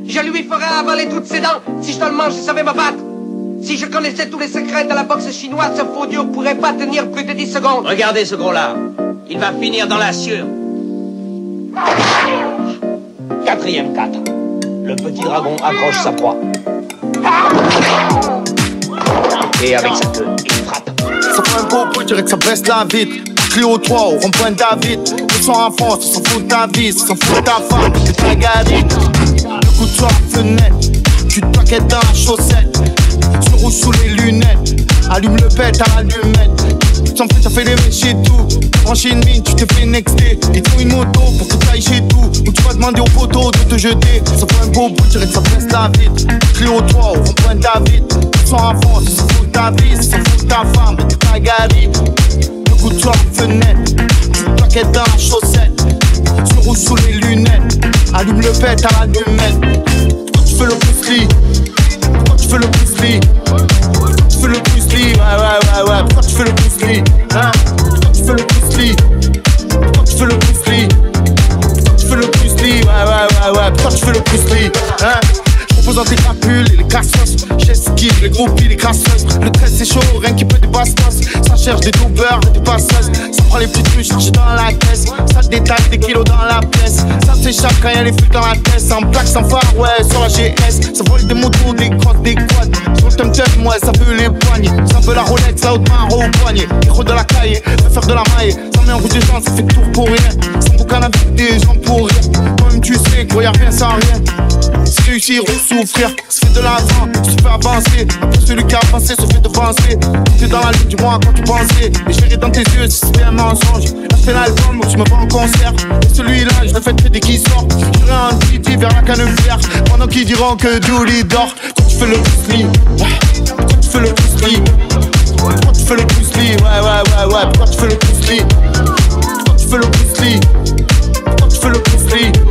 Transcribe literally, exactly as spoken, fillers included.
Je lui ferais avaler toutes ses dents. Si je te le mange, je savais me battre. Si je connaissais tous les secrets de la boxe chinoise, ce faux dur pourrait pas tenir plus de dix secondes. Regardez ce gros-là. Il va finir dans la sueur. Quatrième quatre. Le petit dragon accroche sa proie. Et avec sa queue, il frappe. Ça prend un beau bruit, dirait que ça baisse la vitre. Clio trois au rond-point David. Ils sont en France, ils s'en foutent de ta vie, ils s'en foutent de ta femme, c'est ta garde. Le coup de soir, fenêtre. Tu t'inquiètes dans la chaussette. Tu rouges sous les lunettes. Allume le pet à l'allumette. Tu t'en fais, t'as fait les mèches et tout. Brancher une mine, tu te fais nexter. Ils font une moto pour que t'ailles chez tout. Ou tu vas demander au poteau de te jeter. Ça fait un beau bout, dirait que ça baisse la vitre. Clio trois au rond-point David. Ils sont en France, ils s'en foutent de ta vie, ils s'en foutent de ta femme, c'est ta garde. Coup de soir, fenêtre, tu t'inquiètes dans la chaussette. Tu rouges sous les lunettes. Allume le pet à l'allumette. Pourquoi tu fais le pouce-lit? Pourquoi tu fais le pouce-lit? Pourquoi tu fais le pouce-lit? Ouais, ouais, ouais, ouais. Pourquoi tu fais le pouce-lit? Hein? Pourquoi tu fais le pouce-lit? Pourquoi tu fais le pouce-lit? Pourquoi tu fais le pouce-lit? Ouais, ouais, ouais, ouais. Pourquoi tu fais le pouce-lit? Hein? Posant tes crapules et les cassos. J'esquive les groupies, les crasseuses. Le trait c'est chaud, rien qui peut des bastos. Ça cherche des doubleurs et des passeuses. Ça prend les petites rues chargées dans la caisse. Ça détaille des kilos dans la pièce. Ça s'échappe quand y'a les flics dans la tête. Sans plaque, sans phare, ouais, sur la G S. Ça vole des motos, des crosses, des quads. Sur le tum-tum, ouais, ça veut les poignées. Ça veut la Rolex, la haute main au poignet. Héros de la caille, veut faire de la maille. Ça met en route des gens, ça fait tour pour rien. Sans boucan avec des gens pour rien. Toi-même tu sais qu'il y a rien sans rien. C'est réussir ou souffrir, se fait de l'avant, se fait avancer. Après celui qui a avancé se fait devancer. T'es dans la ligne, dis-moi quand tu pensais. Et je verrai dans tes yeux si c'était un mensonge. Là je fais l'album, tu me vois en concert. Et celui-là, je le fais dès qu'il sort. J'irai en Titi vers la cannebière. Pendant qu'ils diront que Douli dort. Quand tu fais le pouce-lit, quand tu fais le pouce-lit, quand tu fais le pouce-lit, ouais, ouais, ouais, ouais. Pourquoi tu fais le pouce-lit? Quand tu fais le pouce-lit, quand tu fais le pouce-lit.